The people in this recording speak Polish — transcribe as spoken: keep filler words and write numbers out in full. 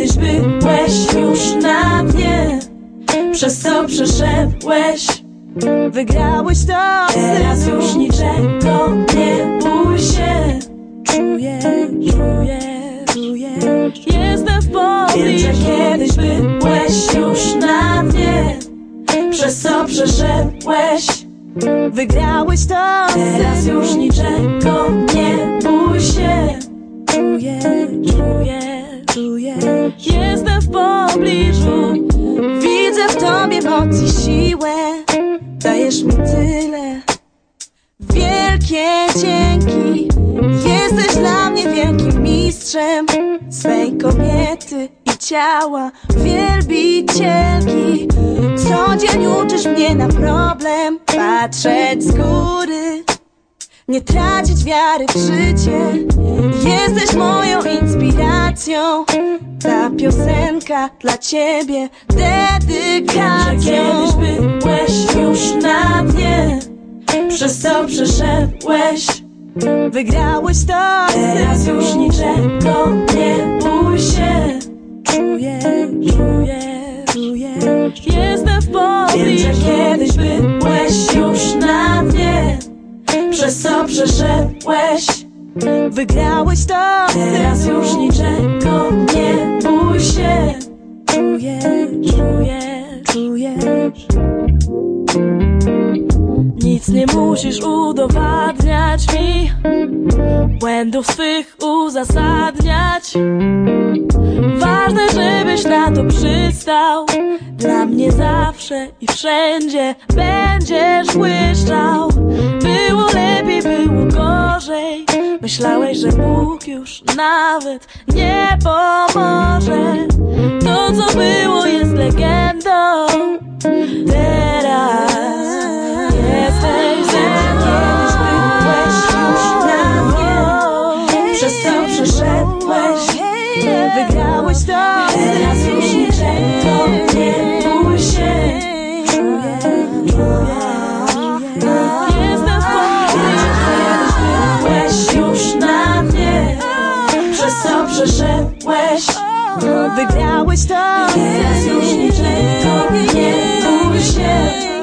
kiedyś byłeś już na dnie, przez co przeszedłeś. Wygrałeś to, teraz już niczego nie bój się. Czuję, czuję, czuję, jestem w pobliżu. Wiem, że kiedyś byłeś już na dnie, przez co przeszedłeś. Wygrałeś to, teraz już niczego nie bój się. Czuję, czuję, czuję, jestem w pobliżu. Widzę w tobie moc i siłę, dajesz mi tyle. Wielkie dzięki, jesteś dla mnie wielkim mistrzem swej kobiety i ciała, wielbicielki. Co dzień uczysz mnie na problem patrzeć z góry, nie tracić wiary w życie. Jesteś moją inspiracją, ta piosenka dla ciebie dedykacją. Wiem, że kiedyś byłeś już na dnie, przez co przeszedłeś. Wygrałeś to, teraz już niczego nie bój się. Czuję, czuję, czuję, jestem w pobliżu. Wiem, że kiedyś byłeś już na dnie, przez co przeszedłeś. Wygrałeś to, teraz już niczego nie bój się. Czuję, czuję, czuję. Nic nie musisz udowadniać mi, błędów swych uzasadniać. Ważne, żebyś na to przystał. Dla mnie zawsze i wszędzie będziesz błyszczał. Było lepiej, było gorzej. Myślałeś, że Bóg już nawet nie pomoże. To, co było, jest legendą. Teraz jesteś ze mną. Kiedyś byłeś już na dnie, przez co przeszedłeś. Wygrałeś to, teraz już niczego nie bój się. Czuję, czuję, jestem w Kiedyś byłeś już na dnie, przez co przeszedłeś. Wygrałeś to, teraz już niczego nie bój się.